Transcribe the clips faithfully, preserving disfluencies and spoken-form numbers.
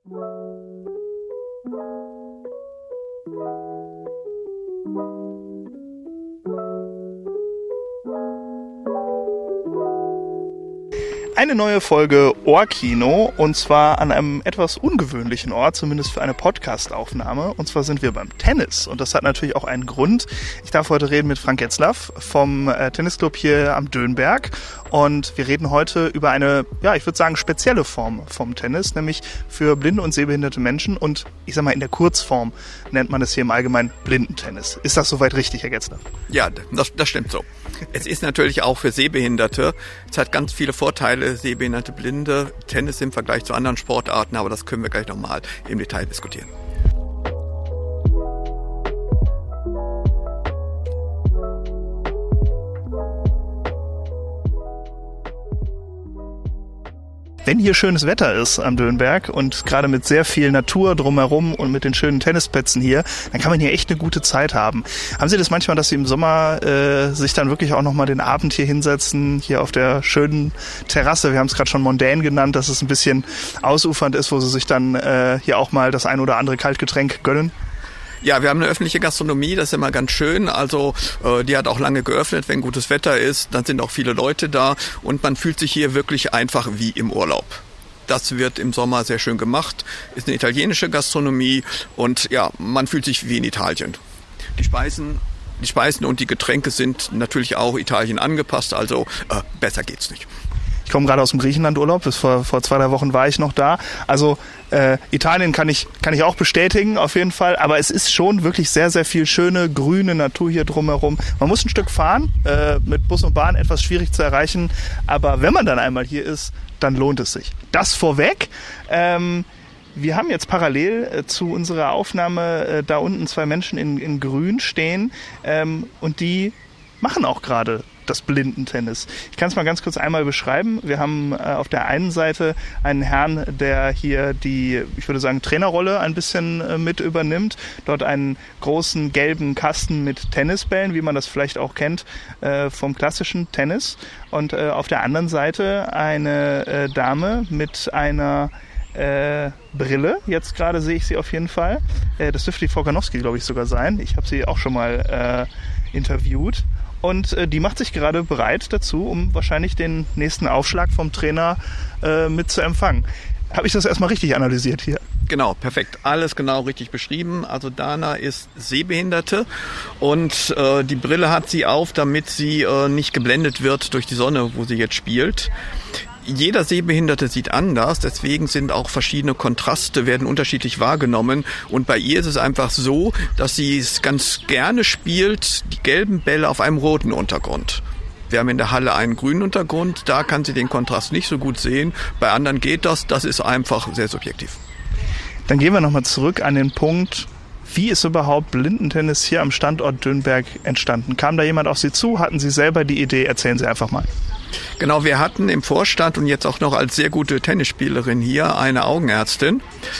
Eine neue Folge Ohrkino, und zwar an einem etwas ungewöhnlichen Ort, zumindest für eine Podcast-Aufnahme. Und zwar sind wir beim Tennis. Und das hat natürlich auch einen Grund. Ich darf heute reden mit Frank Getzlaff vom äh, Tennisclub hier am Dönberg. Und wir reden heute über eine, ja, ich würde sagen, spezielle Form vom Tennis, nämlich für blinde und sehbehinderte Menschen. Und ich sag mal, in der Kurzform nennt man es hier im Allgemeinen Blindentennis. Ist das soweit richtig, Herr Getzlaff? Ja, das, das stimmt so. Es ist natürlich auch für Sehbehinderte. Es hat ganz viele Vorteile, sehbehinderte, Blinde, Tennis im Vergleich zu anderen Sportarten, aber das können wir gleich nochmal im Detail diskutieren. Wenn hier schönes Wetter ist am Dönberg und gerade mit sehr viel Natur drumherum und mit den schönen Tennisplätzen hier, dann kann man hier echt eine gute Zeit haben. Haben Sie das manchmal, dass Sie im Sommer äh, sich dann wirklich auch nochmal den Abend hier hinsetzen, hier auf der schönen Terrasse? Wir haben es gerade schon mondän genannt, dass es ein bisschen ausufernd ist, wo Sie sich dann äh, hier auch mal das ein oder andere Kaltgetränk gönnen? Ja, wir haben eine öffentliche Gastronomie, das ist immer ganz schön. Also äh, die hat auch lange geöffnet, wenn gutes Wetter ist. Dann sind auch viele Leute da und man fühlt sich hier wirklich einfach wie im Urlaub. Das wird im Sommer sehr schön gemacht. Ist eine italienische Gastronomie und ja, man fühlt sich wie in Italien. Die Speisen, die Speisen und die Getränke sind natürlich auch Italien angepasst. Also äh, besser geht's nicht. Ich komme gerade aus dem Griechenland-Urlaub, bis vor, vor zwei, drei Wochen war ich noch da. Also äh, Italien kann ich, kann ich auch bestätigen, auf jeden Fall. Aber es ist schon wirklich sehr, sehr viel schöne, grüne Natur hier drumherum. Man muss ein Stück fahren, äh, mit Bus und Bahn etwas schwierig zu erreichen. Aber wenn man dann einmal hier ist, dann lohnt es sich. Das vorweg. Ähm, wir haben jetzt parallel äh, zu unserer Aufnahme äh, da unten zwei Menschen in, in Grün stehen. Ähm, und die machen auch gerade das Blindentennis. Ich kann es mal ganz kurz einmal beschreiben. Wir haben äh, auf der einen Seite einen Herrn, der hier die, ich würde sagen, Trainerrolle ein bisschen äh, mit übernimmt. Dort einen großen gelben Kasten mit Tennisbällen, wie man das vielleicht auch kennt äh, vom klassischen Tennis. Und äh, auf der anderen Seite eine äh, Dame mit einer Äh, Brille. Jetzt gerade sehe ich sie auf jeden Fall. Äh, das dürfte die Frau Ganowski, glaube ich, sogar sein. Ich habe sie auch schon mal äh, interviewt. Und äh, die macht sich gerade bereit dazu, um wahrscheinlich den nächsten Aufschlag vom Trainer äh, mit zu empfangen. Habe ich das erstmal richtig analysiert hier? Genau, perfekt. Alles genau richtig beschrieben. Also Dana ist Sehbehinderte und äh, die Brille hat sie auf, damit sie äh, nicht geblendet wird durch die Sonne, wo sie jetzt spielt. Jeder Sehbehinderte sieht anders, deswegen sind auch verschiedene Kontraste, werden unterschiedlich wahrgenommen. Und bei ihr ist es einfach so, dass sie es ganz gerne spielt, die gelben Bälle auf einem roten Untergrund. Wir haben in der Halle einen grünen Untergrund, da kann sie den Kontrast nicht so gut sehen. Bei anderen geht das, das ist einfach sehr subjektiv. Dann gehen wir nochmal zurück an den Punkt, wie ist überhaupt Blindentennis hier am Standort Dönberg entstanden? Kam da jemand auf Sie zu? Hatten Sie selber die Idee? Erzählen Sie einfach mal. Genau, wir hatten im Vorstand und jetzt auch noch als sehr gute Tennisspielerin hier eine Augenärztin.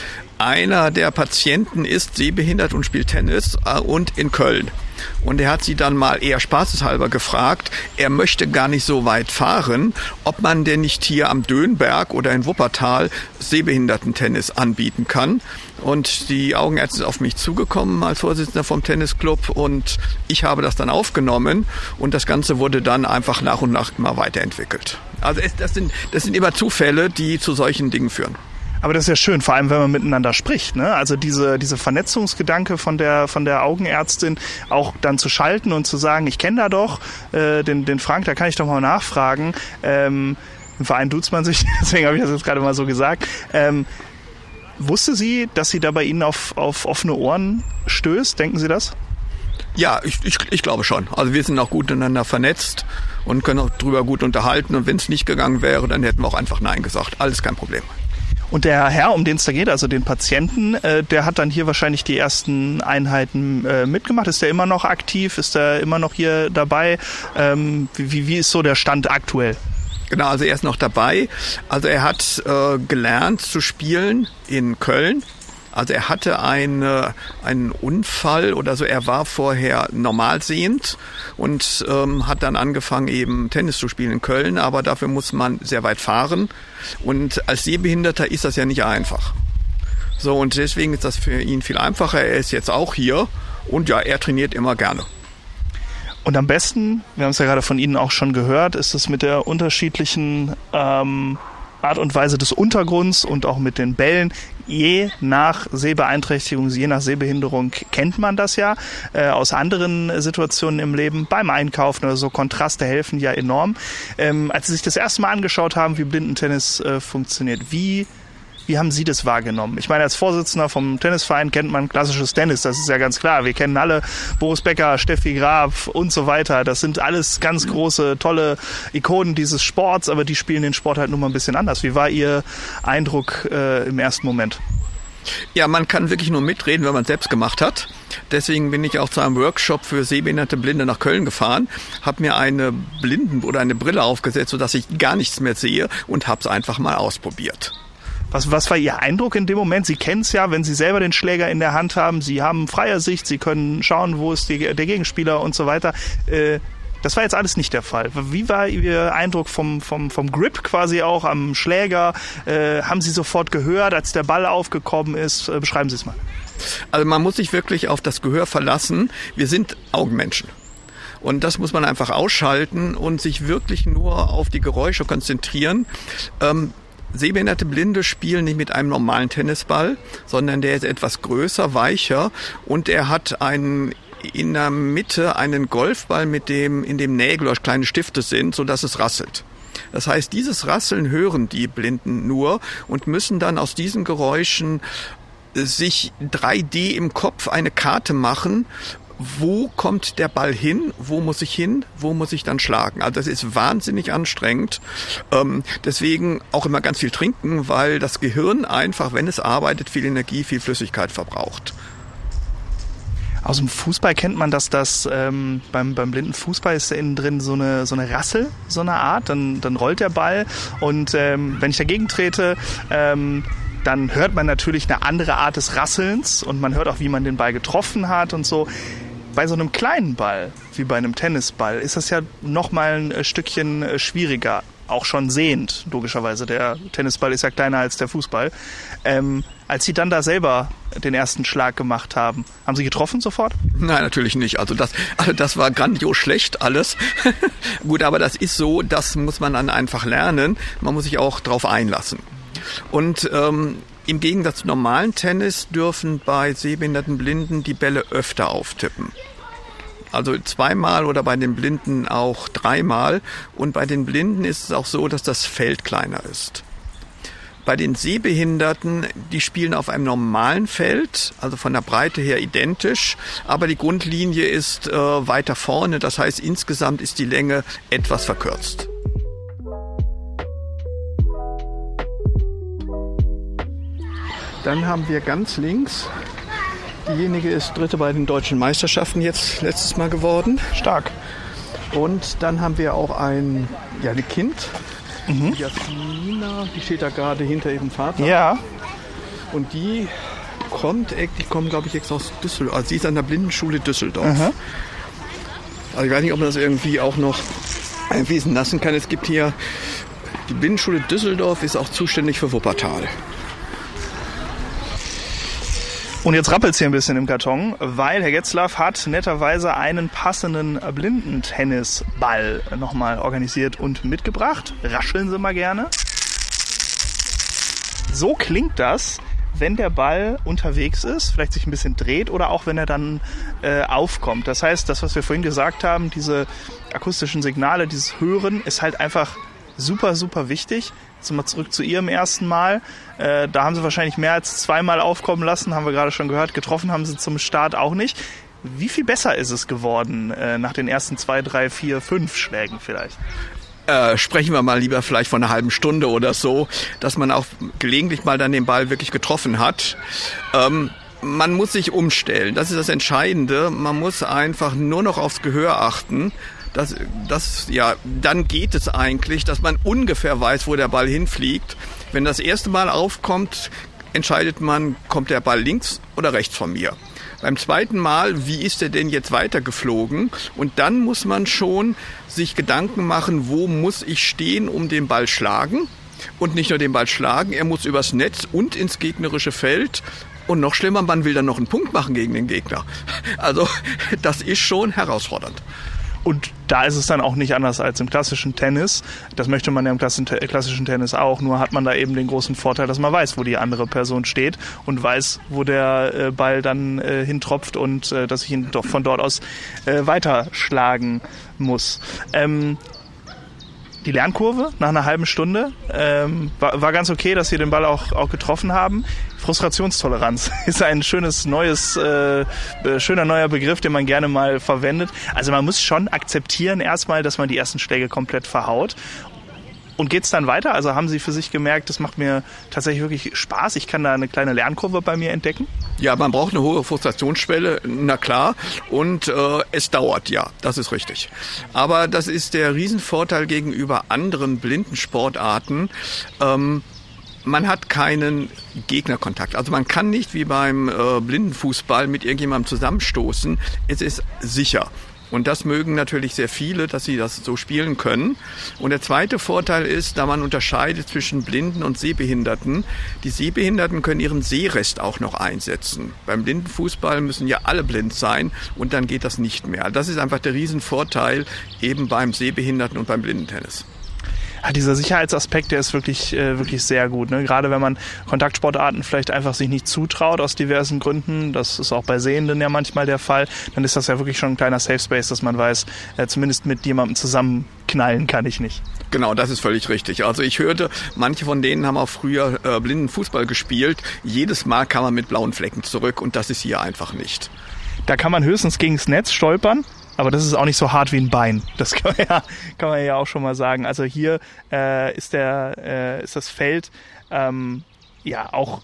Einer der Patienten ist sehbehindert und spielt Tennis äh, und in Köln. Und er hat sie dann mal eher spaßeshalber gefragt, er möchte gar nicht so weit fahren, ob man denn nicht hier am Dönberg oder in Wuppertal Sehbehindertentennis anbieten kann. Und die Augenärztin ist auf mich zugekommen als Vorsitzender vom Tennisclub und ich habe das dann aufgenommen und das Ganze wurde dann einfach nach und nach mal weiterentwickelt. Also es, das sind, das sind immer Zufälle, die zu solchen Dingen führen. Aber das ist ja schön, vor allem wenn man miteinander spricht, ne? Also diese diese Vernetzungsgedanke von der von der Augenärztin auch dann zu schalten und zu sagen, ich kenne da doch äh, den den Frank, da kann ich doch mal nachfragen. Ähm, Im Verein duzt man sich, deswegen habe ich das jetzt gerade mal so gesagt. Ähm, wusste sie, dass sie da bei Ihnen auf auf offene Ohren stößt? Denken Sie das? Ja, ich, ich, ich glaube schon. Also wir sind auch gut miteinander vernetzt und können auch drüber gut unterhalten. Und wenn es nicht gegangen wäre, dann hätten wir auch einfach Nein gesagt. Alles kein Problem. Und der Herr, um den es da geht, also den Patienten, äh, der hat dann hier wahrscheinlich die ersten Einheiten äh, mitgemacht. Ist der immer noch aktiv? Ist der immer noch hier dabei? Ähm, wie, wie ist so der Stand aktuell? Genau, also er ist noch dabei. Also er hat äh, gelernt zu spielen in Köln. Also er hatte eine, einen Unfall oder so, er war vorher normalsehend und ähm, hat dann angefangen eben Tennis zu spielen in Köln, aber dafür muss man sehr weit fahren und als Sehbehinderter ist das ja nicht einfach. So, und deswegen ist das für ihn viel einfacher. Er ist jetzt auch hier und ja, er trainiert immer gerne. Und am besten, wir haben es ja gerade von Ihnen auch schon gehört, ist es mit der unterschiedlichen ähm, Art und Weise des Untergrunds und auch mit den Bällen. Je nach Sehbeeinträchtigung, je nach Sehbehinderung kennt man das ja äh, aus anderen Situationen im Leben, beim Einkaufen oder so. Kontraste helfen ja enorm. Ähm, als Sie sich das erste Mal angeschaut haben, wie Blindentennis äh, funktioniert, wie Wie haben Sie das wahrgenommen? Ich meine, als Vorsitzender vom Tennisverein kennt man klassisches Tennis, das ist ja ganz klar. Wir kennen alle Boris Becker, Steffi Graf und so weiter. Das sind alles ganz große, tolle Ikonen dieses Sports, aber die spielen den Sport halt nur mal ein bisschen anders. Wie war Ihr Eindruck äh, im ersten Moment? Ja, man kann wirklich nur mitreden, wenn man es selbst gemacht hat. Deswegen bin ich auch zu einem Workshop für sehbehinderte Blinde nach Köln gefahren, habe mir eine Blinden- oder eine Brille aufgesetzt, sodass ich gar nichts mehr sehe und habe es einfach mal ausprobiert. Was, was war Ihr Eindruck in dem Moment? Sie kennen es ja, wenn Sie selber den Schläger in der Hand haben. Sie haben freie Sicht, Sie können schauen, wo ist die, der Gegenspieler und so weiter. Äh, das war jetzt alles nicht der Fall. Wie war Ihr Eindruck vom, vom, vom Grip quasi auch am Schläger? Äh, haben Sie sofort gehört, als der Ball aufgekommen ist? Äh, beschreiben Sie es mal. Also man muss sich wirklich auf das Gehör verlassen. Wir sind Augenmenschen. Und das muss man einfach ausschalten und sich wirklich nur auf die Geräusche konzentrieren. Ähm, Sehbehinderte Blinde spielen nicht mit einem normalen Tennisball, sondern der ist etwas größer, weicher und er hat einen, in der Mitte einen Golfball, mit dem, in dem Nägel oder kleine Stifte sind, sodass es rasselt. Das heißt, dieses Rasseln hören die Blinden nur und müssen dann aus diesen Geräuschen sich drei D im Kopf eine Karte machen. Wo kommt der Ball hin? Wo muss ich hin? Wo muss ich dann schlagen? Also das ist wahnsinnig anstrengend. Ähm, deswegen auch immer ganz viel trinken, weil das Gehirn einfach, wenn es arbeitet, viel Energie, viel Flüssigkeit verbraucht. Aus dem Fußball kennt man, dass das ähm, beim, beim blinden Fußball ist da innen drin so eine, so eine Rassel, so eine Art. Dann, dann rollt der Ball und ähm, wenn ich dagegen trete, ähm, dann hört man natürlich eine andere Art des Rasselns und man hört auch, wie man den Ball getroffen hat und so. Bei so einem kleinen Ball, wie bei einem Tennisball, ist das ja noch mal ein Stückchen schwieriger. Auch schon sehend, logischerweise. Der Tennisball ist ja kleiner als der Fußball. Ähm, als Sie dann da selber den ersten Schlag gemacht haben, haben Sie getroffen sofort? Nein, natürlich nicht. Also das, also das war grandios schlecht alles. Gut, aber das ist so, das muss man dann einfach lernen. Man muss sich auch drauf einlassen. Und ähm, im Gegensatz zum normalen Tennis dürfen bei sehbehinderten Blinden die Bälle öfter auftippen. Also zweimal oder bei den Blinden auch dreimal. Und bei den Blinden ist es auch so, dass das Feld kleiner ist. Bei den Sehbehinderten, die spielen auf einem normalen Feld, also von der Breite her identisch, aber die Grundlinie ist äh, weiter vorne. Das heißt, insgesamt ist die Länge etwas verkürzt. Dann haben wir ganz links, diejenige ist Dritte bei den deutschen Meisterschaften jetzt letztes Mal geworden. Stark. Und dann haben wir auch ein, ja, ein Kind, Mhm. Jasmina, die steht da gerade hinter ihrem Vater. Ja. Und die kommt, die kommt glaube ich jetzt aus Düsseldorf, also sie ist an der Blindenschule Düsseldorf. Aha. Also ich weiß nicht, ob man das irgendwie auch noch einfließen lassen kann. Es gibt hier, die Blindenschule Düsseldorf ist auch zuständig für Wuppertal. Und jetzt rappelt's hier ein bisschen im Karton, weil Herr Getzlaff hat netterweise einen passenden Blindentennisball nochmal organisiert und mitgebracht. Rascheln Sie mal gerne. So klingt das, wenn der Ball unterwegs ist, vielleicht sich ein bisschen dreht oder auch wenn er dann äh, aufkommt. Das heißt, das, was wir vorhin gesagt haben, diese akustischen Signale, dieses Hören, ist halt einfach super, super wichtig. Jetzt mal zurück zu Ihrem ersten Mal. Äh, da haben Sie wahrscheinlich mehr als zweimal aufkommen lassen, haben wir gerade schon gehört. Getroffen haben Sie zum Start auch nicht. Wie viel besser ist es geworden äh, nach den ersten zwei, drei, vier, fünf Schlägen vielleicht? Äh, sprechen wir mal lieber vielleicht von einer halben Stunde oder so, dass man auch gelegentlich mal dann den Ball wirklich getroffen hat. Ähm, man muss sich umstellen, das ist das Entscheidende. Man muss einfach nur noch aufs Gehör achten. Das, das, ja, dann geht es eigentlich, dass man ungefähr weiß, wo der Ball hinfliegt. Wenn das erste Mal aufkommt, entscheidet man, kommt der Ball links oder rechts von mir. Beim zweiten Mal, wie ist er denn jetzt weitergeflogen? Und dann muss man schon sich Gedanken machen, wo muss ich stehen, um den Ball schlagen? Und nicht nur den Ball schlagen, er muss übers Netz und ins gegnerische Feld. Und noch schlimmer, man will dann noch einen Punkt machen gegen den Gegner. Also das ist schon herausfordernd. Und da ist es dann auch nicht anders als im klassischen Tennis. Das möchte man ja im klassischen Tennis auch. Nur hat man da eben den großen Vorteil, dass man weiß, wo die andere Person steht und weiß, wo der Ball dann äh, hintropft und äh, dass ich ihn doch von dort aus äh, weiterschlagen muss. Ähm, Die Lernkurve nach einer halben Stunde ähm, war, war ganz okay, dass sie den Ball auch, auch getroffen haben. Frustrationstoleranz ist ein schönes neues, äh, schöner neuer Begriff, den man gerne mal verwendet. Also man muss schon akzeptieren erstmal, dass man die ersten Schläge komplett verhaut. Und geht's dann weiter? Also haben Sie für sich gemerkt, das macht mir tatsächlich wirklich Spaß. Ich kann da eine kleine Lernkurve bei mir entdecken? Ja, man braucht eine hohe Frustrationsschwelle, na klar. Und äh, es dauert, ja, das ist richtig. Aber das ist der Riesenvorteil gegenüber anderen Blindensportarten. Ähm, man hat keinen Gegnerkontakt. Also man kann nicht wie beim äh, Blindenfußball mit irgendjemandem zusammenstoßen. Es ist sicher. Und das mögen natürlich sehr viele, dass sie das so spielen können. Und der zweite Vorteil ist, da man unterscheidet zwischen Blinden und Sehbehinderten. Die Sehbehinderten können ihren Sehrest auch noch einsetzen. Beim Blindenfußball müssen ja alle blind sein und dann geht das nicht mehr. Das ist einfach der Riesenvorteil eben beim Sehbehinderten und beim Blindentennis. Ja, dieser Sicherheitsaspekt, der ist wirklich, äh, wirklich sehr gut. Ne? Gerade wenn man Kontaktsportarten vielleicht einfach sich nicht zutraut aus diversen Gründen, das ist auch bei Sehenden ja manchmal der Fall, dann ist das ja wirklich schon ein kleiner Safe Space, dass man weiß, äh, zumindest mit jemandem zusammenknallen kann ich nicht. Genau, das ist völlig richtig. Also ich hörte, manche von denen haben auch früher äh, Blindenfußball gespielt. Jedes Mal kam man mit blauen Flecken zurück und das ist hier einfach nicht. Da kann man höchstens gegen das Netz stolpern. Aber das ist auch nicht so hart wie ein Bein. Das kann man ja, kann man ja auch schon mal sagen. Also hier äh, ist der, äh, ist das Feld ähm, ja auch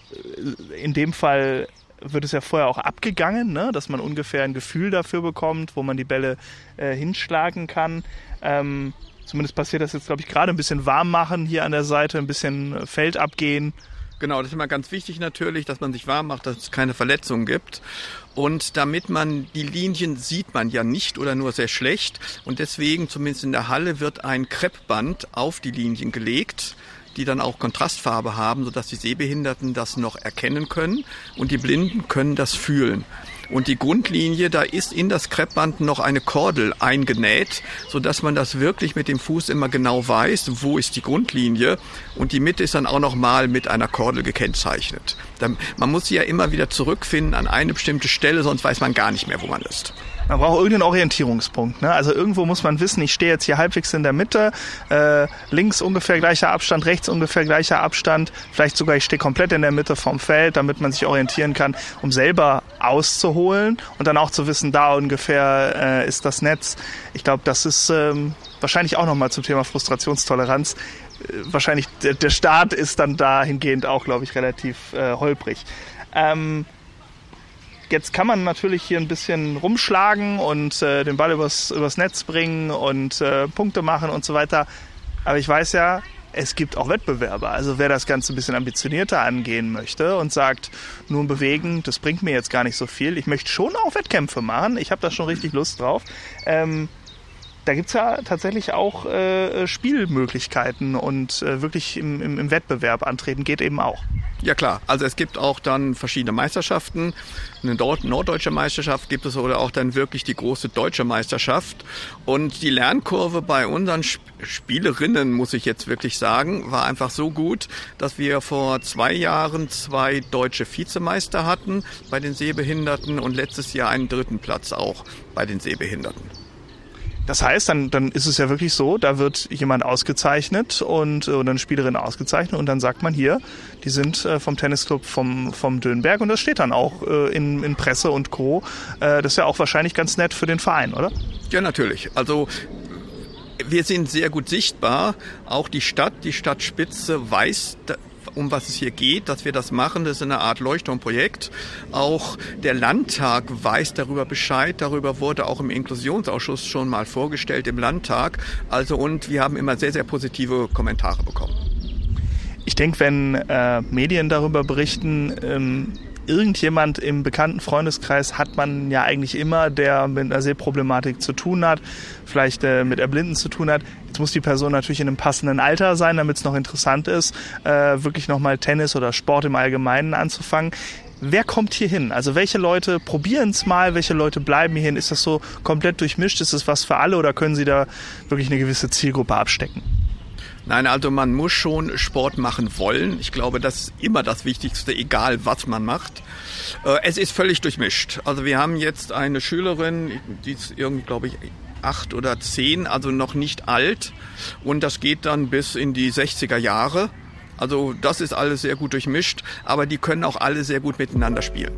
in dem Fall wird es ja vorher auch abgegangen, ne? Dass man ungefähr ein Gefühl dafür bekommt, wo man die Bälle äh, hinschlagen kann. Ähm, zumindest passiert das jetzt, glaube ich, gerade ein bisschen warm machen hier an der Seite, ein bisschen Feld abgehen. Genau, das ist immer ganz wichtig natürlich, dass man sich warm macht, dass es keine Verletzungen gibt. Und damit man, die Linien sieht man ja nicht oder nur sehr schlecht. Und deswegen, zumindest in der Halle, wird ein Kreppband auf die Linien gelegt, die dann auch Kontrastfarbe haben, sodass die Sehbehinderten das noch erkennen können. Und die Blinden können das fühlen. Und die Grundlinie, da ist in das Kreppband noch eine Kordel eingenäht, sodass man das wirklich mit dem Fuß immer genau weiß, wo ist die Grundlinie. Und die Mitte ist dann auch noch mal mit einer Kordel gekennzeichnet. Dann, man muss sie ja immer wieder zurückfinden an eine bestimmte Stelle, sonst weiß man gar nicht mehr, wo man ist. Man braucht irgendeinen Orientierungspunkt. Ne? Also irgendwo muss man wissen, ich stehe jetzt hier halbwegs in der Mitte, äh, links ungefähr gleicher Abstand, rechts ungefähr gleicher Abstand, vielleicht sogar ich stehe komplett in der Mitte vom Feld, damit man sich orientieren kann, um selber auszuholen und dann auch zu wissen, da ungefähr äh, ist das Netz. Ich glaube, das ist ähm, wahrscheinlich auch nochmal zum Thema Frustrationstoleranz. Äh, wahrscheinlich der, der Start ist dann dahingehend auch, glaube ich, relativ äh, holprig. Ähm, Jetzt kann man natürlich hier ein bisschen rumschlagen und äh, den Ball übers, übers Netz bringen und äh, Punkte machen und so weiter. Aber ich weiß ja, es gibt auch Wettbewerbe. Also wer das Ganze ein bisschen ambitionierter angehen möchte und sagt, nur bewegen, das bringt mir jetzt gar nicht so viel. Ich möchte schon auch Wettkämpfe machen. Ich habe da schon richtig Lust drauf. Ähm, da gibt's ja tatsächlich auch äh, Spielmöglichkeiten und äh, wirklich im, im, im Wettbewerb antreten geht eben auch. Ja klar, also es gibt auch dann verschiedene Meisterschaften. Eine norddeutsche Meisterschaft gibt es oder auch dann wirklich die große deutsche Meisterschaft. Und die Lernkurve bei unseren Spielerinnen, muss ich jetzt wirklich sagen, war einfach so gut, dass wir vor zwei Jahren zwei deutsche Vizemeister hatten bei den Sehbehinderten und letztes Jahr einen dritten Platz auch bei den Sehbehinderten. Das heißt, dann, dann ist es ja wirklich so, da wird jemand ausgezeichnet und oder eine Spielerin ausgezeichnet und dann sagt man hier, die sind äh, vom Tennisclub vom, vom Dönberg und das steht dann auch äh, in, in Presse und Co. Äh, das ist ja auch wahrscheinlich ganz nett für den Verein, oder? Ja, natürlich. Also wir sind sehr gut sichtbar. Auch die Stadt, die Stadtspitze weiß, um was es hier geht, dass wir das machen. Das ist eine Art Leuchtturmprojekt. Auch der Landtag weiß darüber Bescheid. Darüber wurde auch im Inklusionsausschuss schon mal vorgestellt im Landtag. Also und wir haben immer sehr, sehr positive Kommentare bekommen. Ich denke, wenn äh, Medien darüber berichten, ähm, irgendjemand im bekannten Freundeskreis hat man ja eigentlich immer, der mit einer Sehproblematik zu tun hat, vielleicht äh, mit Erblinden zu tun hat. Jetzt muss die Person natürlich in einem passenden Alter sein, damit es noch interessant ist, äh, wirklich nochmal Tennis oder Sport im Allgemeinen anzufangen. Wer kommt hier hin? Also welche Leute probieren es mal, welche Leute bleiben hier hin? Ist das so komplett durchmischt? Ist das was für alle oder können Sie da wirklich eine gewisse Zielgruppe abstecken? Nein, also man muss schon Sport machen wollen. Ich glaube, das ist immer das Wichtigste, egal was man macht. Es ist völlig durchmischt. Also wir haben jetzt eine Schülerin, die ist irgendwie, glaube ich, acht oder zehn, also noch nicht alt. Und das geht dann bis in die sechziger Jahre. Also das ist alles sehr gut durchmischt, aber die können auch alle sehr gut miteinander spielen.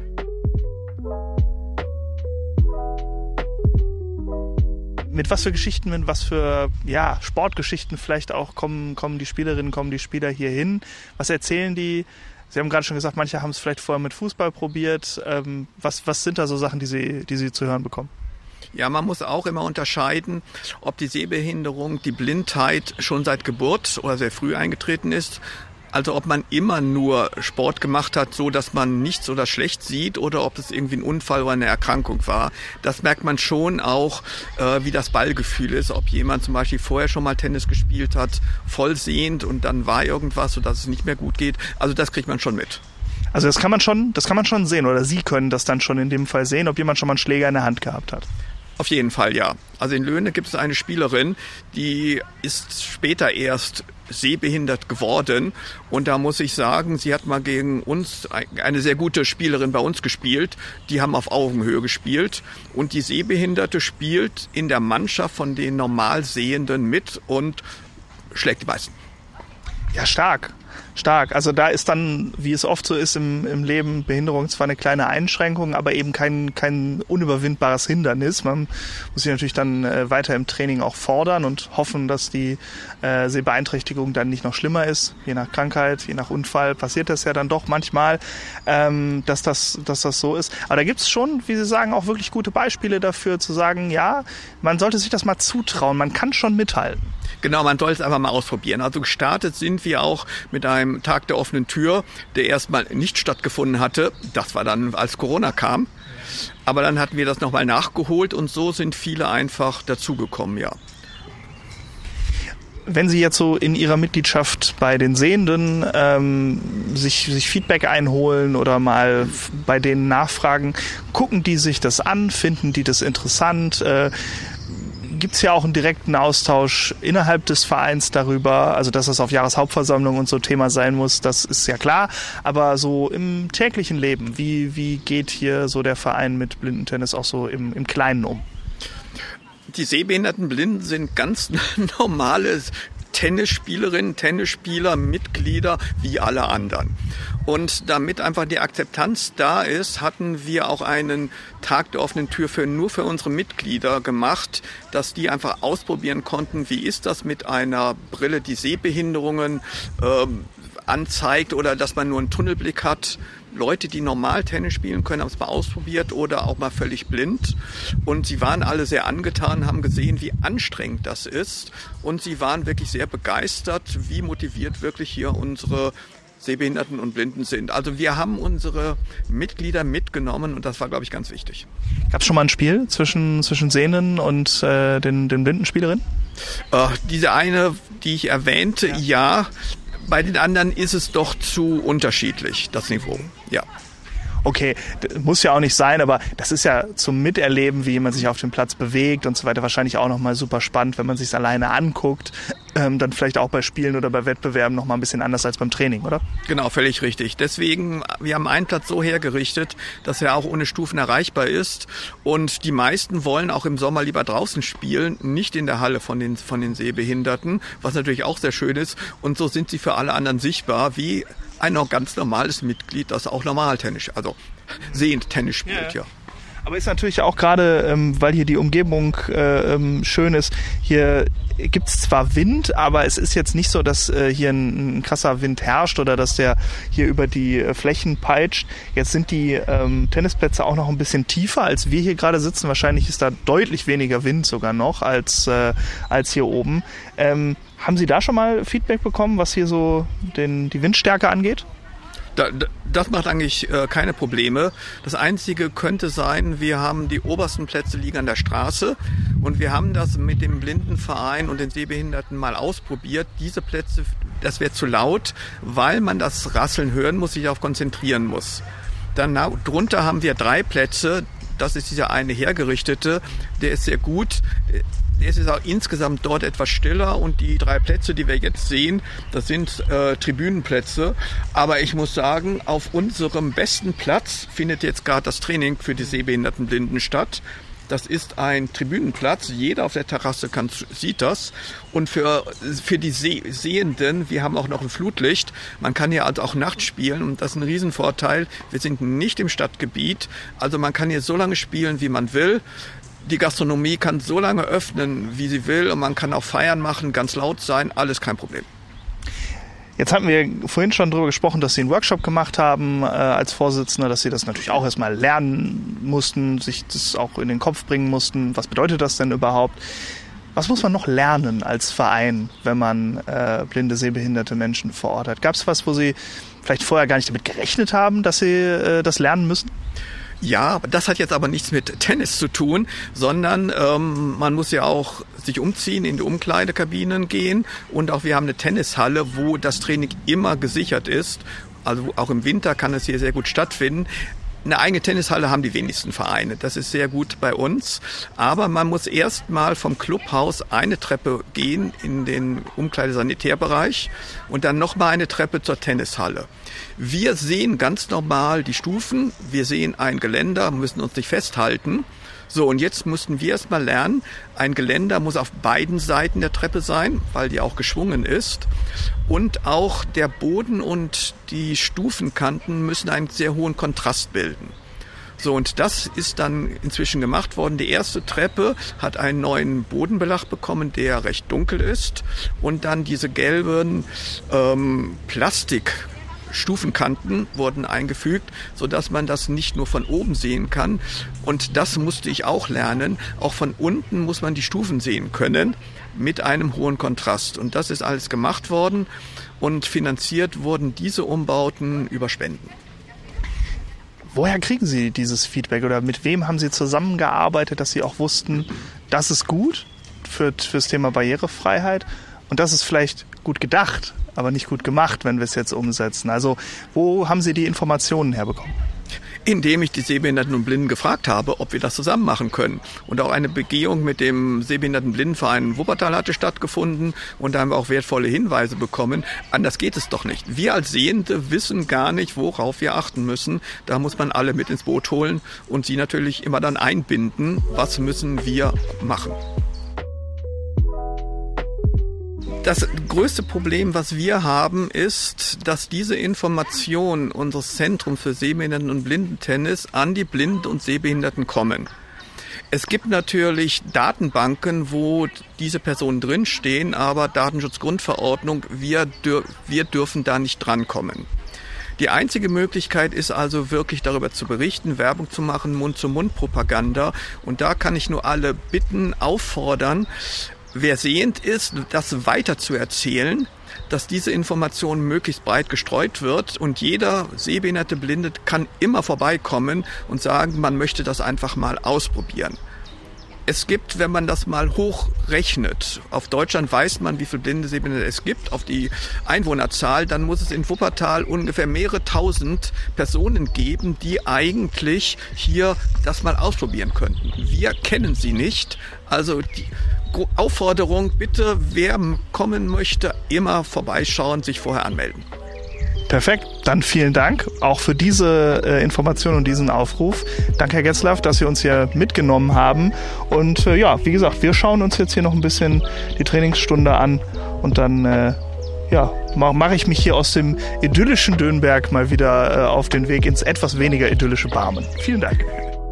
Mit was für Geschichten, mit was für ja, Sportgeschichten vielleicht auch kommen, kommen die Spielerinnen, kommen die Spieler hier hin? Was erzählen die? Sie haben gerade schon gesagt, manche haben es vielleicht vorher mit Fußball probiert. Ähm, was, was sind da so Sachen, die Sie, die Sie zu hören bekommen? Ja, man muss auch immer unterscheiden, ob die Sehbehinderung, die Blindheit schon seit Geburt oder sehr früh eingetreten ist. Also ob man immer nur Sport gemacht hat, so dass man nichts oder schlecht sieht, oder ob es irgendwie ein Unfall oder eine Erkrankung war. Das merkt man schon auch, äh, wie das Ballgefühl ist. Ob jemand zum Beispiel vorher schon mal Tennis gespielt hat, voll sehend, und dann war irgendwas, sodass es nicht mehr gut geht. Also das kriegt man schon mit. Also das kann man schon, das kann man schon sehen, oder Sie können das dann schon in dem Fall sehen, ob jemand schon mal einen Schläger in der Hand gehabt hat. Auf jeden Fall, ja. Also in Löhne gibt es eine Spielerin, die ist später erst sehbehindert geworden. Und da muss ich sagen, sie hat mal gegen uns, eine sehr gute Spielerin bei uns gespielt. Die haben auf Augenhöhe gespielt. Und die Sehbehinderte spielt in der Mannschaft von den Normalsehenden mit und schlägt die meisten. Ja, stark. Stark. Also da ist dann, wie es oft so ist im, im Leben, Behinderung zwar eine kleine Einschränkung, aber eben kein, kein unüberwindbares Hindernis. Man muss sich natürlich dann äh, weiter im Training auch fordern und hoffen, dass die äh, Sehbeeinträchtigung dann nicht noch schlimmer ist. Je nach Krankheit, je nach Unfall passiert das ja dann doch manchmal, ähm, dass, das, dass das so ist. Aber da gibt es schon, wie Sie sagen, auch wirklich gute Beispiele dafür, zu sagen, ja, man sollte sich das mal zutrauen, man kann schon mithalten. Genau, man soll es einfach mal ausprobieren. Also gestartet sind wir auch mit einem Tag der offenen Tür, der erstmal nicht stattgefunden hatte. Das war dann, als Corona kam. Aber dann hatten wir das nochmal nachgeholt und so sind viele einfach dazugekommen, ja. Wenn Sie jetzt so in Ihrer Mitgliedschaft bei den Sehenden ähm, sich, sich Feedback einholen oder mal bei denen nachfragen, gucken die sich das an, finden die das interessant? Äh, Gibt es ja auch einen direkten Austausch innerhalb des Vereins darüber, also dass das auf Jahreshauptversammlung und so Thema sein muss, das ist ja klar, aber so im täglichen Leben, wie, wie geht hier so der Verein mit Blindentennis auch so im, im Kleinen um? Die sehbehinderten Blinden sind ganz normale Tennisspielerinnen, Tennisspieler, Mitglieder wie alle anderen. Und damit einfach die Akzeptanz da ist, hatten wir auch einen Tag der offenen Tür für nur für unsere Mitglieder gemacht, dass die einfach ausprobieren konnten, wie ist das mit einer Brille, die Sehbehinderungen ähm, anzeigt, oder dass man nur einen Tunnelblick hat. Leute, die normal Tennis spielen können, haben es mal ausprobiert oder auch mal völlig blind. Und sie waren alle sehr angetan, haben gesehen, wie anstrengend das ist. Und sie waren wirklich sehr begeistert, wie motiviert wirklich hier unsere Sehbehinderten und Blinden sind. Also wir haben unsere Mitglieder mitgenommen und das war, glaube ich, ganz wichtig. Gab es schon mal ein Spiel zwischen, zwischen Sehenden und äh, den, den Blindenspielerinnen? Äh, diese eine, die ich erwähnte, ja. ja. Bei den anderen ist es doch zu unterschiedlich, das Niveau, ja. Okay, muss ja auch nicht sein, aber das ist ja zum Miterleben, wie jemand sich auf dem Platz bewegt und so weiter, wahrscheinlich auch nochmal super spannend, wenn man sich es alleine anguckt. Ähm, dann vielleicht auch bei Spielen oder bei Wettbewerben nochmal ein bisschen anders als beim Training, oder? Genau, völlig richtig. Deswegen, wir haben einen Platz so hergerichtet, dass er auch ohne Stufen erreichbar ist. Und die meisten wollen auch im Sommer lieber draußen spielen, nicht in der Halle von den, von den Sehbehinderten, was natürlich auch sehr schön ist. Und so sind sie für alle anderen sichtbar, wie ein ganz normales Mitglied, das auch normal Tennis, also sehend Tennis spielt, ja. ja. Aber ist natürlich auch gerade, ähm, weil hier die Umgebung äh, ähm, schön ist, hier gibt es zwar Wind, aber es ist jetzt nicht so, dass äh, hier ein, ein krasser Wind herrscht oder dass der hier über die äh, Flächen peitscht. Jetzt sind die ähm, Tennisplätze auch noch ein bisschen tiefer, als wir hier gerade sitzen. Wahrscheinlich ist da deutlich weniger Wind sogar noch als, äh, als hier oben. Ähm, haben Sie da schon mal Feedback bekommen, was hier so den, die Windstärke angeht? Da, das macht eigentlich äh, keine Probleme. Das Einzige könnte sein, wir haben die obersten Plätze liegen an der Straße und wir haben das mit dem Blindenverein und den Sehbehinderten mal ausprobiert. Diese Plätze, das wäre zu laut, weil man das Rasseln hören muss, sich darauf konzentrieren muss. Dann drunter haben wir drei Plätze. Das ist dieser eine hergerichtete, der ist sehr gut. Der ist auch insgesamt dort etwas stiller und die drei Plätze, die wir jetzt sehen, das sind äh, Tribünenplätze. Aber ich muss sagen, auf unserem besten Platz findet jetzt gerade das Training für die Sehbehindertenblinden statt. Das ist ein Tribünenplatz. Jeder auf der Terrasse kann, sieht das. Und für, für die Seh- Sehenden, wir haben auch noch ein Flutlicht. Man kann hier also auch nachts spielen und das ist ein Riesenvorteil. Wir sind nicht im Stadtgebiet. Also man kann hier so lange spielen, wie man will. Die Gastronomie kann so lange öffnen, wie sie will. Und man kann auch Feiern machen, ganz laut sein. Alles kein Problem. Jetzt hatten wir vorhin schon darüber gesprochen, dass Sie einen Workshop gemacht haben äh, als Vorsitzender, dass Sie das natürlich auch erstmal lernen mussten, sich das auch in den Kopf bringen mussten. Was bedeutet das denn überhaupt? Was muss man noch lernen als Verein, wenn man äh, blinde, sehbehinderte Menschen vor Ort hat? Gab es was, wo Sie vielleicht vorher gar nicht damit gerechnet haben, dass Sie äh, das lernen müssen? Ja, das hat jetzt aber nichts mit Tennis zu tun, sondern ähm, man muss ja auch sich umziehen, in die Umkleidekabinen gehen und auch wir haben eine Tennishalle, wo das Training immer gesichert ist. Also auch im Winter kann es hier sehr gut stattfinden. Eine eigene Tennishalle haben die wenigsten Vereine. Das ist sehr gut bei uns. Aber man muss erst mal vom Clubhaus eine Treppe gehen in den Umkleidesanitärbereich und dann noch mal eine Treppe zur Tennishalle. Wir sehen ganz normal die Stufen. Wir sehen ein Geländer, müssen uns nicht festhalten. So, und jetzt mussten wir erst mal lernen, ein Geländer muss auf beiden Seiten der Treppe sein, weil die auch geschwungen ist. Und auch der Boden und die Stufenkanten müssen einen sehr hohen Kontrast bilden. So, und das ist dann inzwischen gemacht worden. Die erste Treppe hat einen neuen Bodenbelag bekommen, der recht dunkel ist. Und dann diese gelben ähm, Plastik Stufenkanten wurden eingefügt, sodass man das nicht nur von oben sehen kann. Und das musste ich auch lernen. Auch von unten muss man die Stufen sehen können mit einem hohen Kontrast. Und das ist alles gemacht worden und finanziert wurden diese Umbauten über Spenden. Woher kriegen Sie dieses Feedback oder mit wem haben Sie zusammengearbeitet, dass Sie auch wussten, das ist gut für, fürs Thema Barrierefreiheit und das ist vielleicht gut gedacht, aber nicht gut gemacht, wenn wir es jetzt umsetzen. Also wo haben Sie die Informationen herbekommen? Indem ich die Sehbehinderten und Blinden gefragt habe, ob wir das zusammen machen können. Und auch eine Begehung mit dem Sehbehinderten-Blindenverein Wuppertal hatte stattgefunden und da haben wir auch wertvolle Hinweise bekommen. Anders geht es doch nicht. Wir als Sehende wissen gar nicht, worauf wir achten müssen. Da muss man alle mit ins Boot holen und sie natürlich immer dann einbinden. Was müssen wir machen? Das größte Problem, was wir haben, ist, dass diese Informationen unseres Zentrums für Sehbehinderten- und Blindentennis an die Blinden und Sehbehinderten kommen. Es gibt natürlich Datenbanken, wo diese Personen drinstehen, aber Datenschutzgrundverordnung, wir, dür- wir dürfen da nicht drankommen. Die einzige Möglichkeit ist also wirklich darüber zu berichten, Werbung zu machen, Mund-zu-Mund-Propaganda. Und da kann ich nur alle bitten, auffordern, wer sehend ist, das weiter zu erzählen, dass diese Information möglichst breit gestreut wird und jeder sehbehinderte Blinde kann immer vorbeikommen und sagen, man möchte das einfach mal ausprobieren. Es gibt, wenn man das mal hochrechnet, auf Deutschland weiß man, wie viele blinde Sehbehinderte es gibt, auf die Einwohnerzahl, dann muss es in Wuppertal ungefähr mehrere tausend Personen geben, die eigentlich hier das mal ausprobieren könnten. Wir kennen sie nicht, also die Aufforderung, bitte, wer kommen möchte, immer vorbeischauen, sich vorher anmelden. Perfekt, dann vielen Dank auch für diese äh, Information und diesen Aufruf. Danke, Herr Getzlaff, dass Sie uns hier mitgenommen haben. Und äh, ja, wie gesagt, wir schauen uns jetzt hier noch ein bisschen die Trainingsstunde an und dann äh, ja, mache mach ich mich hier aus dem idyllischen Dönberg mal wieder äh, auf den Weg ins etwas weniger idyllische Barmen. Vielen Dank.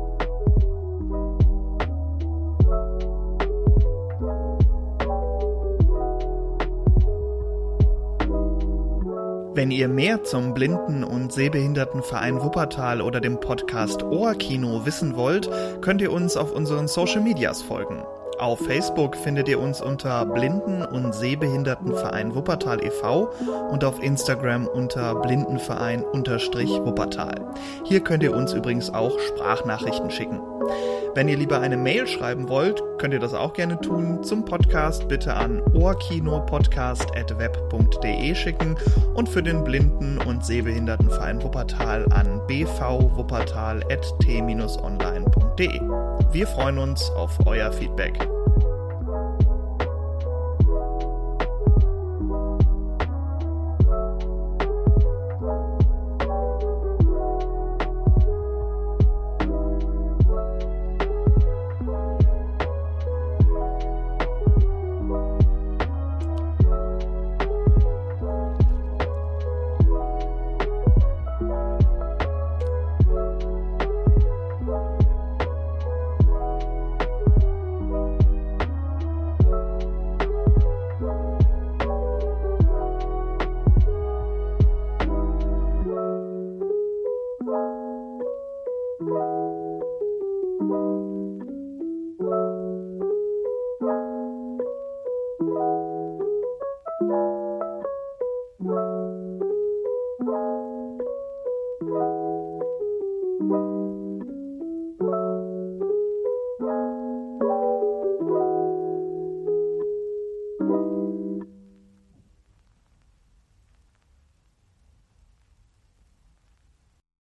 Wenn ihr mehr zum Blinden- und Sehbehindertenverein Wuppertal oder dem Podcast Ohrkino wissen wollt, könnt ihr uns auf unseren Social Medias folgen. Auf Facebook findet ihr uns unter Blinden- und Sehbehindertenverein Wuppertal e V und auf Instagram unter Blindenverein-Wuppertal. Hier könnt ihr uns übrigens auch Sprachnachrichten schicken. Wenn ihr lieber eine Mail schreiben wollt, könnt ihr das auch gerne tun. Zum Podcast bitte an ohrkinopodcast at web punkt de schicken und für den Blinden- und Sehbehindertenverein Wuppertal an b v wuppertal at t dash online punkt de. Wir freuen uns auf euer Feedback.